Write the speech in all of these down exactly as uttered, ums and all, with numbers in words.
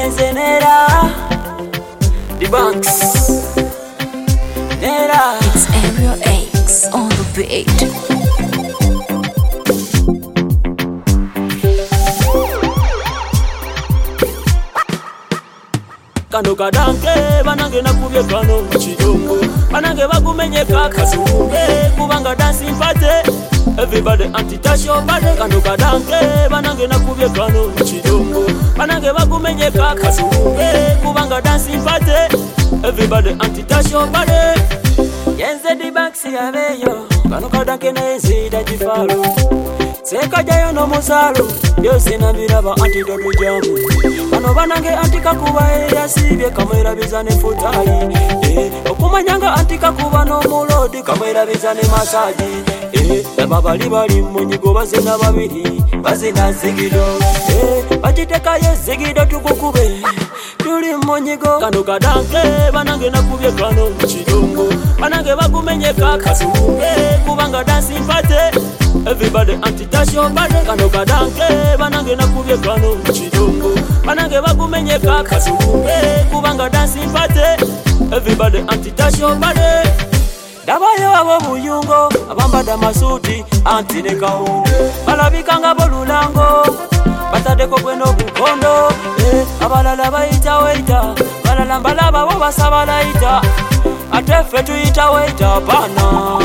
Yenze nera The Banks Nera. It's Ariel X on the beat. Kano kadanke banange nakubye kano chidongo banange bakumenyeka kazunge kubanga dancing party everybody anti-touch your body. Kano kadanke banange nakubye kano chidongo banange bakumenyeka kazunge kubanga dancing party everybody anti-touch your body. Yenze the Banks yabeyo kano kadanke na yenze da jifalo seka jayo no musalo yose nabiraba antidodo jamu bano banange antika kuba ya sibye kamera bizane futayi eh okumanyanga antika kuba no mulodi kamera bizane masaji eh ababali bali munyigo bazena babiri bazena zigido eh bajiteka ye zigido tukukube tuli munyigo. Kano kadanke banange nakubye kano chidongo banange bakumenyeka kazunge kubanga dancing party everybody anti-touch your body. Kano kadanke banange nakubye kano chidongo banange bakumenyeka kazunge kubanga dancing party everybody anti-touch your body. Dabayo abo buyungo abambada masuti anti ne kaunde balabikanga bolulango batadeko kweno bukondo eh abalala baita waita balala mbalaba bo basaba laita atefe tuita waita bana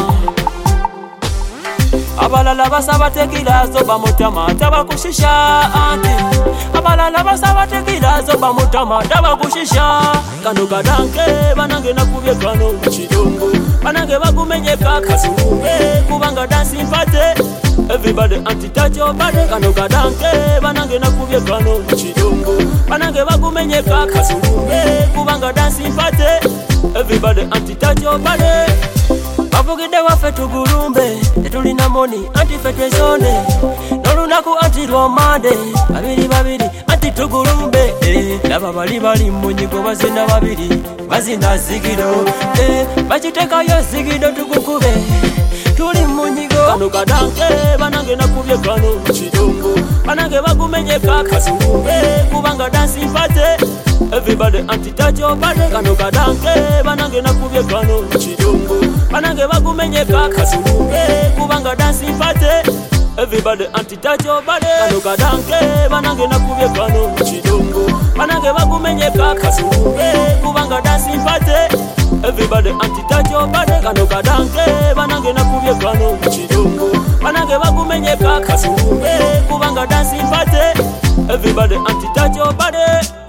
abalala basaba tekila zo bamutama tabakushisha anti abalala basaba tekila zo bamutama tabakushisha. Kano kadanke banange nakubye kano chidongo banange bakumenyeka kazunge kubanga dancing party everybody anti-touch your body. Kano kadanke banange nakubye kano chidongo banange bakumenyeka kazunge kubanga dancing party everybody anti-touch your body. Bavugide wafe tugulumbe tetulina moni anti-fetwe zone nolunaku anti-romande babiri babiri anti-tugulumbe eh laba bali bali munyigo bazina babiri bazina zigido eh bachiteka yo zigido tukukube tuli munyigo. Kano kadanke banange nakubye kano chidongo banange bakumenyeka kazunge kubanga dancing party everybody anti-touch your body. Kano kadanke banange nakubye kano chidongo banange bakumenyeka kazunge kubanga dancing party everybody anti-touch your body. Kano kadanke banange nakubye kano chidongo banange bakumenyeka kazunge kubanga dancing party everybody anti-touch your body. Kano kadanke banange nakubye kano chidongo banange bakumenyeka kazunge kubanga dancing party everybody anti-touch your body.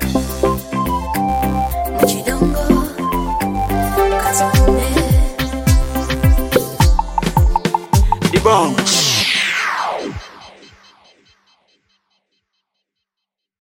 Chidongo kazunge The Banks.